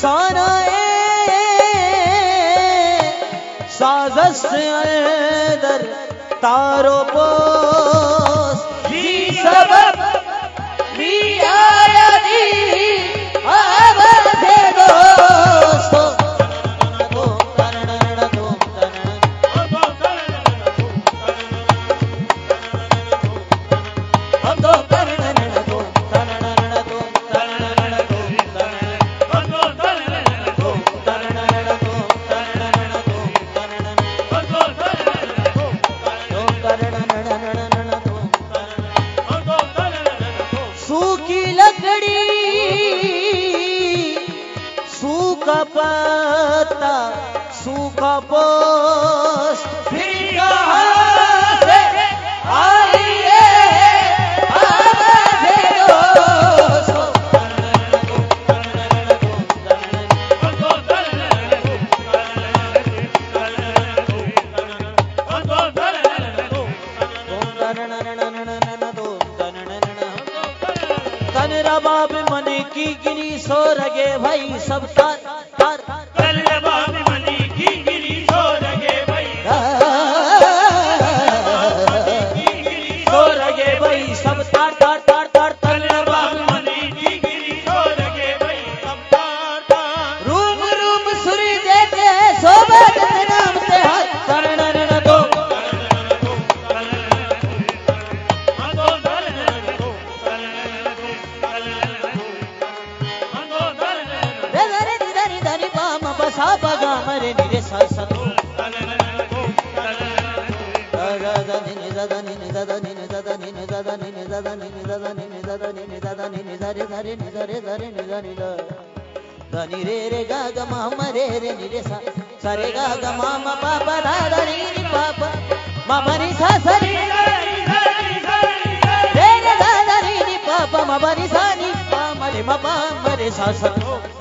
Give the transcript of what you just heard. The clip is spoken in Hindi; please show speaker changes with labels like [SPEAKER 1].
[SPEAKER 1] सानाए साजस अंदर तारो पोस जी सबब भी आया दी आवाज़े दोस्तों पत्ता सूखा पोस फिर कहाँ से आई है आवाज़े दोस्तों तन रबाब मन की गिरी सो रगे भाई सब तार धनी रे रे गा ग मा म रे रे नि रे सा सा रे गा ग मा म पा पा धा धा नी नी पा पा मा म नी सा सा रे रे गा धा नी नी पा पा मा म नी सा नी पा म रे मा पा म रे सा सा